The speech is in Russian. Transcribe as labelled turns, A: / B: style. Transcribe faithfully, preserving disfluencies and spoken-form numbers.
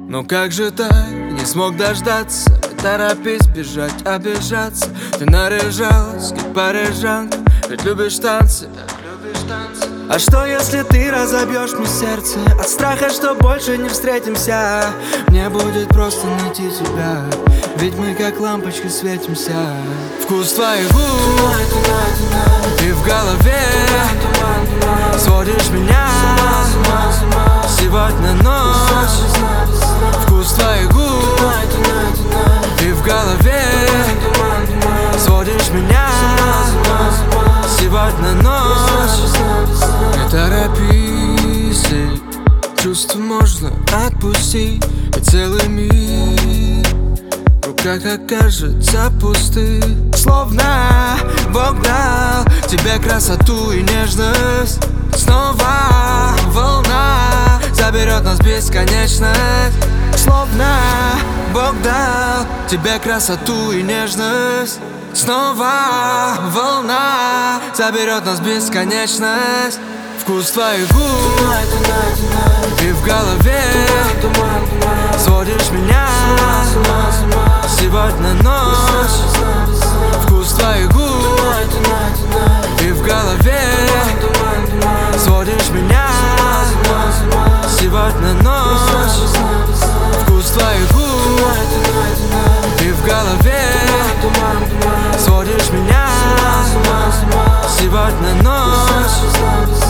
A: Ну как же так, не смог дождаться, не торопись бежать, обижаться. Ты наряжалась, как парижанка, ведь любишь танцы, любишь танцы. А что если ты разобьешь мне сердце от страха, что больше не встретимся? Мне будет просто найти тебя, ведь мы как лампочки светимся. Вкус твоих губ, tonight, tonight, tonight. Ты в голове, tonight, tonight, tonight. Сводишь меня сегодня ночь. Вкус твоих губ, tonight, tonight, tonight. Ты в голове, tonight, tonight. Сводишь меня сегодня ночь. Не торопись, чувства можно отпустить, и целый мир в руках окажется пустых. Словно Бог дал тебе красоту и нежность. Снова волна заберет нас в бесконечность. Словно Бог дал тебе красоту и нежность. Снова волна заберет нас в бесконечность. Вкус твоих губ, tonight, tonight, tonight. Ты в голове, tonight, tonight, tonight. Сводишь меня сегодня ночь. Вкус твоих губ, tonight, tonight, tonight. Ты в голове, tonight, tonight, tonight. Сводишь меня сегодня ночь. Вкус твоих губ, tonight, tonight, tonight. Ты в голове, tonight, tonight, tonight. Сводишь меня сегодня ночь.